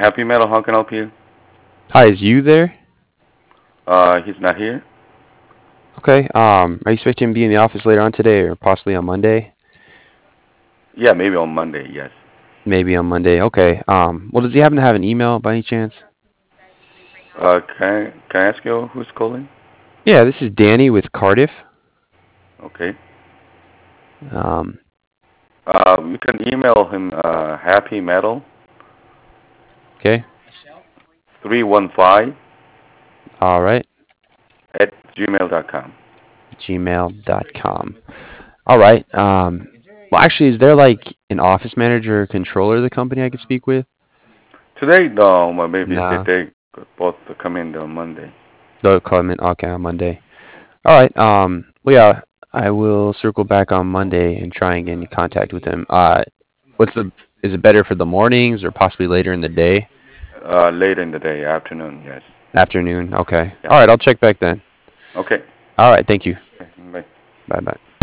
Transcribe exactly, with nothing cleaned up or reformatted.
Happy Metal, how can I help you? Hi, is you there? Uh, he's not here. Okay. Um, are you expecting to be in the office later on today or possibly on Monday? Yeah, maybe on Monday, yes. Maybe on Monday. Okay. Um, well, does he happen to have an email by any chance? Uh, can I, can I ask you who's calling? Yeah, this is Danny with Cardiff. Okay. Um, Uh, you can email him uh, Happy Metal okay. three one five All right. at gmail dot com. gmail dot com. All right. Um, well, actually, is there like an office manager or controller of the company I could speak with? Today, no, well, maybe they, No. they both come in on Monday. They'll come in. Okay, on Monday. All right. Um, well, yeah, I will circle back on Monday and try and get in contact with him. Uh, what's the? Is it better for the mornings or possibly later in the day? Uh, late in the day, afternoon, yes. Afternoon. Okay. Yeah. All right. I'll check back then. Okay. All right. Thank you. Bye. Bye bye.